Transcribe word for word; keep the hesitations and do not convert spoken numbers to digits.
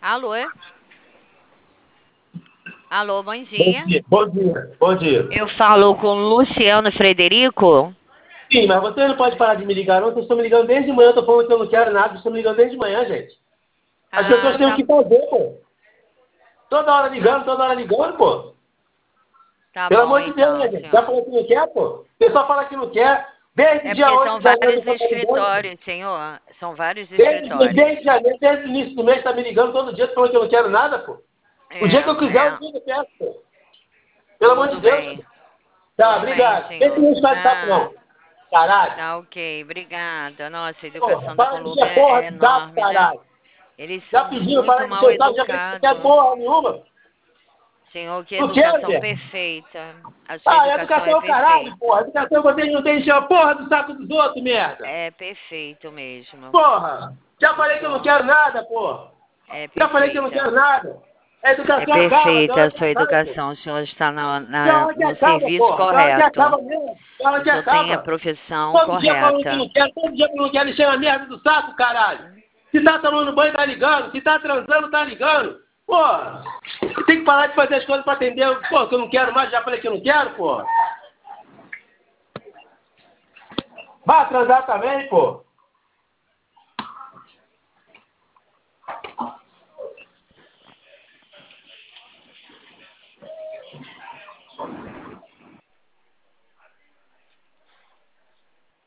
Alô? Alô, bom Bom dia. dia, bom dia, bom dia. Eu falo com Luciano Frederico. Sim, mas você não pode parar de me ligar, não. Vocês estão me ligando desde de manhã, eu tô falando que eu não quero nada, vocês estão me ligando desde de manhã, gente. As pessoas Ah, têm o tá, que fazer, pô. Toda hora tá, ligando, toda hora ligando, pô. tá Pelo bom amor de Deus, né, então, gente? Já senhor. falou que não quer, pô? O pessoal fala que não quer. Desde É dia porque oito são de janeiro, vários você tá ligando. escritórios, senhor. São vários Desde, escritórios. desde janeiro, desde o início do mês, tá me ligando todo dia, falando que eu não quero nada, pô. O É, dia que eu quiser, o é, dia que eu quero, pô. Pelo amor de tudo Deus. bem. Tá, Tudo bem, obrigado. Esse senhor. não faz papo, Ah, não. Caralho. tá ok, obrigada. Nossa, a Porra, educação da para de encher Colômbia a porra é do saco, enorme, né? caralho. Eles Já são pediram muito para de mal encher o saco, já falei que não quer educados. porra nenhuma. Senhor, que Não quero, educação mesmo. perfeita. A sua Ah, educação educação é é o caralho, perfeita. porra. Educação você não tem que encher a porra do saco dos outros, merda. É perfeito mesmo. Porra. Já O falei que eu não senhor quero nada, porra. é Já falei que eu não perfeita. quero nada. A É educação acaba, tem perfeita hora a que sua acaba, pô. educação. O senhor está na, Tem na- hora que no acaba, serviço porra. Tem hora que correto. acaba mesmo. Tem hora O que senhor tem a acaba. profissão Todo dia falando que correta. não quer, todo dia que não quer, encher a merda do saco, caralho. Se tá tomando banho, tá ligando. Se tá transando, tá ligando. Porra, tem que parar de fazer as coisas pra atender. Pô, que eu não quero mais, já falei que eu não quero, porra. Vai transar também, pô.